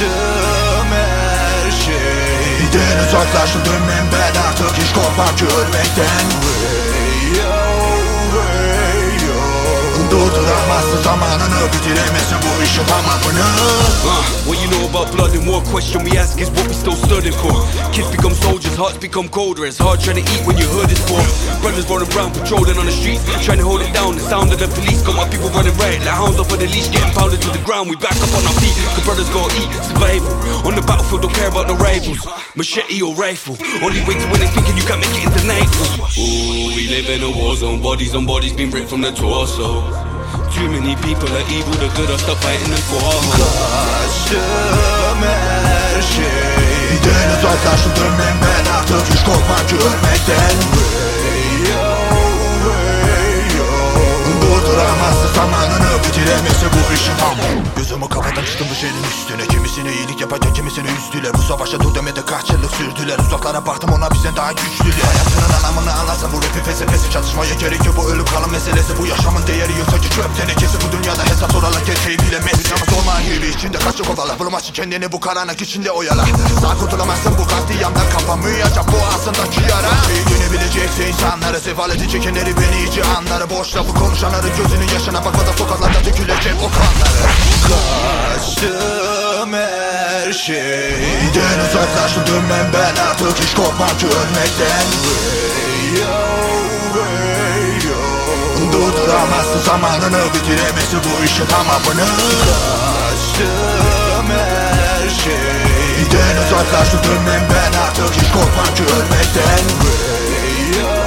Kaçtım her şeyden, uzaklaştım ben artık, hiç korkmam ki ölmekten. Durduramazsın zamanını, bitiremezsin bu işin tamamını. What you know about blood and war, question we ask is what we still studying for. Kids become soldiers, hearts become colder. It's hard trying to eat when your hood is poor. Brothers running around patrolling on the streets, trying to hold it down. The sound of the police got my people running right like hounds off of the leash, getting pounded to the ground. We back up on our feet, cause brothers gotta eat, survival. On the battlefield don't care about the rivals, machete or rifle. Only way to win is thinking you can make it into nightfall. Ooh, we live in a war zone, bodies on bodies being ripped from the torso. Too many people are evil, the good are stuck fighting them for our home. Kaçtım her şeyden, uzaklaştım ben artık, hiç korkmam ki ölmekten. Durduramazsın zamanını, bitiremezsin bu işin tamamı. Gözümü kapadan çıktım bu şehrin üstüne, kimisine iyilik yaparken kimisine üzdüler. Bu savaşa dur demede kaç yıllık sürdüler. Uzaklara baktım, ona bizden daha güçlüler. Hayatının anlamını anlarsan bu rapin felsefesi, çatışmaya gerek yok, bu ölüm kalım meselesi. Bu yaşamın değeri yoksa ki çöp tenekesi. Bu dünyada hesap sorarak gerçeği bilemez. Dünyamız olma gibi içinde kaçık ovalar, bulmak için kendini bu karanlık içinde oyala. Sağ kurtulamazsın bu katliamdan, kapanmayacak bu aslındaki yara. Dönebilecekse insanları, sefalet çekenleri, beni iyice anları. Boş lafı konuşanları, gözünün yaşına bakmadan sokaklarda dökülecek o kanları. Kaçtım her şeyden, uzaklaştım ben artık, hiç korkmam ki ölmekten. Durduramazsın zamanını, bitiremezsin bu işin tamamını. Kaçtım her şeyden, uzaklaştım ben artık, hiç korkmam ki ölmekten.